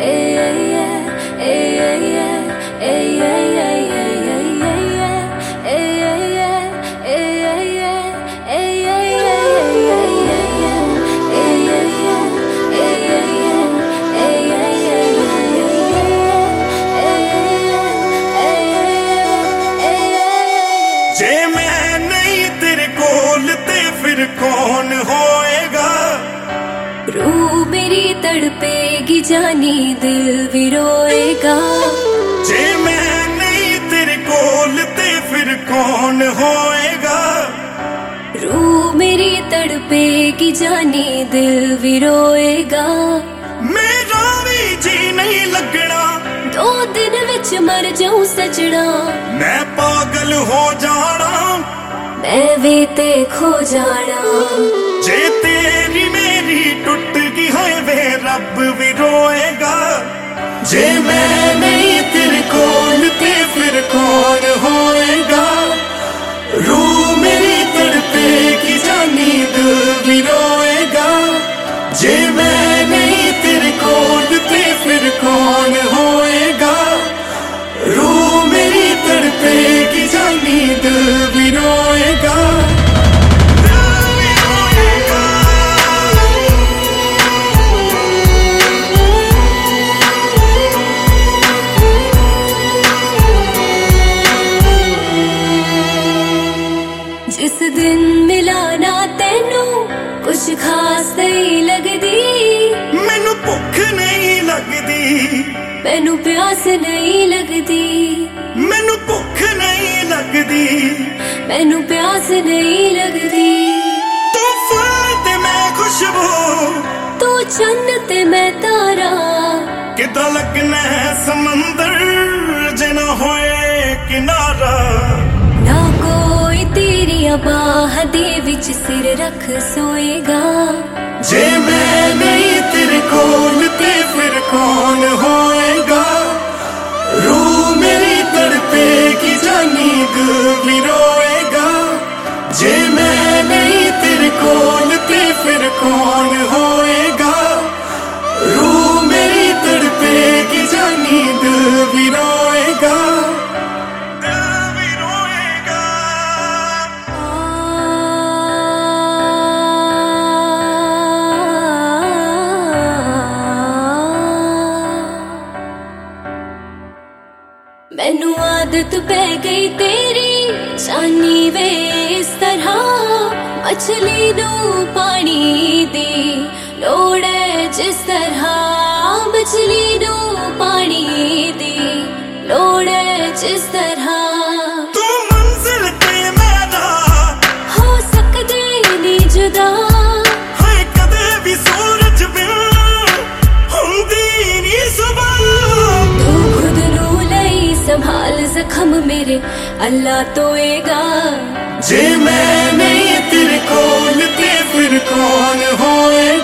जे मैं नहीं तेरे कोल ते फिर कौन होएगा। रूह मेरी तड़पेगी जानी दिल भी रोएगा। जे मैं नहीं तेरे कोल ते फिर कौन होएगा। रूह मेरी तड़पेगी जानी दिल भी रोएगा। मेरा भी जी नहीं लगना 2 दिन विच मर जाऊं सजना। मैं पागल हो जाना मैं भी ते खो जाना। जे तेरी मेरी टूट गई है वे रब भी रोएगा। जे मैं नहीं तेरे कोल ते फिर कौन होएगा। रूह मेरी तड़पेगी जानी दिल भी रोएगा। जे मैं नहीं तेरे कोल ते फिर कौन होएगा। रूह मेरी तड़पेगी जानी दिल भी रोएगा। जिस दिन मिला ना तेनू कुछ खास नहीं लगदी। मैनू भुख नहीं लगदी। मैनू प्यास नहीं लगदी। मैनू भुख नहीं लगदी। मैनू प्यास नहीं लगदी। तू फूल ते मैं खुशबू। तू चन्न ते मैं तारा। किदा लगना है समंदर जे ना होए किनारा। ना कोई तेरिया बाह दे विच सिर रख सोएगा। जे मैं नहीं तेरे कोल ते फिर कौन होएगा। रूह मेरी तड़पेगी जानी दिल भी रोएगा। जे मैं नहीं तेरे कोल ते फिर कौन होएगा। रूह मेरी तड़पेगी जानी दिल भी रोएगा। मैनू आदत पै गई तेरी जानी वे इस तरह। मछली नू पानी दी लोड़ है जिस तरह। मछली नू पानी दी लोड़ है जिस तरह। तू मंजिल ते मेरा हो सकदे नी जुदा। हाय कदे भी सूरज बिन हुंदी नी सुबह। तू खुद नू लई संभाल जख्म मेरे अल्लाह तोएगा। जे मैं नहीं तेरे कोल ते फिर कौन होएगा।